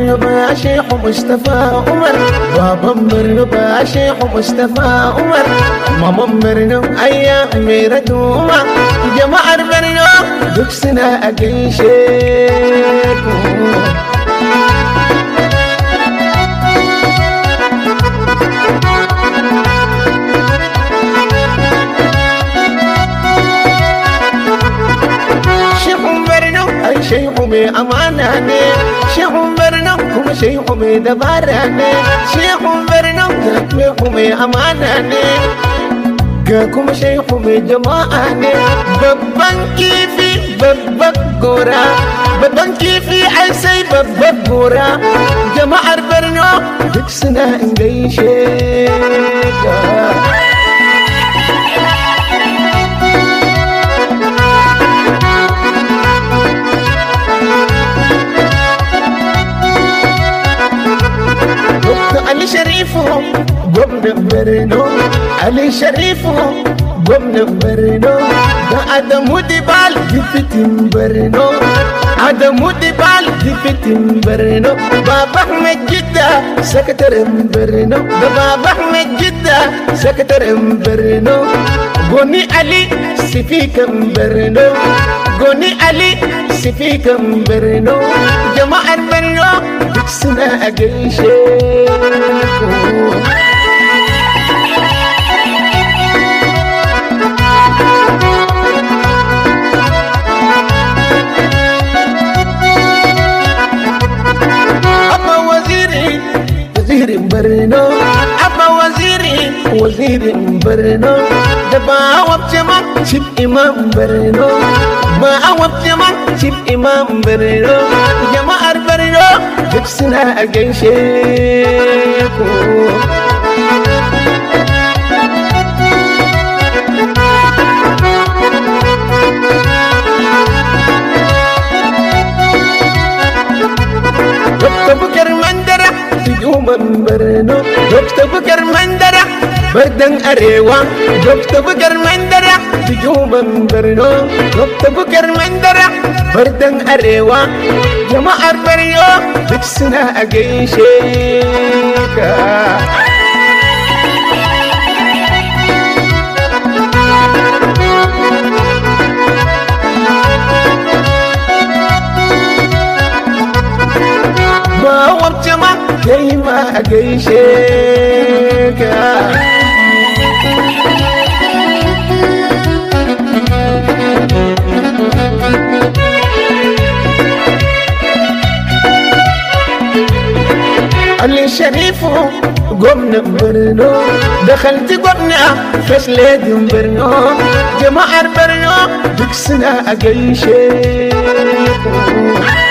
Borno ba Shehu Mustapha Umar, baban Borno ba Shehu Mustapha Umar, maman Borno ayya Amiratu Umar, jama'ar Borno duk suna a gaishe ku. Shehu mai amana ne, Shehu Borno kuma Shehu mai dabara ne, Shehu Borno ga Shehu mai amana ne, ga kuma Shehu mai jama'a ne. Babban kifi babban gora, babban kifi ai sai babban gora, jama'ar Borno duk suna in gaishe ka. Ali Sharifu gwamnan Borno, Ali Sharifu gwamnan Borno, da Adamu Dibal difitin Borno, Adamu Dibal difitin Borno, Baba Ahmed Jidda sakataren Borno, da Baba Ahmed Jidda sakataren Borno, Goni Ali sifikan Borno, Goni Ali sifikan Borno, jama'ar Borno duk suna a gaishe ku. Abba wazirin Borno, Abba wazirin Borno, da ba wabce man Chief Imam Borno, ba wabce man Chief Imam Borno, jama'ar Borno duk suna a gaishe ku. Dr. Bukar Mandara Tujuman Borno, Dr. Bukar Mandara Bardan Arewa, Dr. Bukar Mandara Tujuman Borno, Dr. Bukar Mandara Bardan Arewa, jama'ar Borno duk suna a gaishe ka. Ba wabce ma kai ma a gaishe ka. Ali Sharifu gwamnan Borno, dakhalti gwamna first lady Borno, jama'ar Borno duk suna a gaishe ku.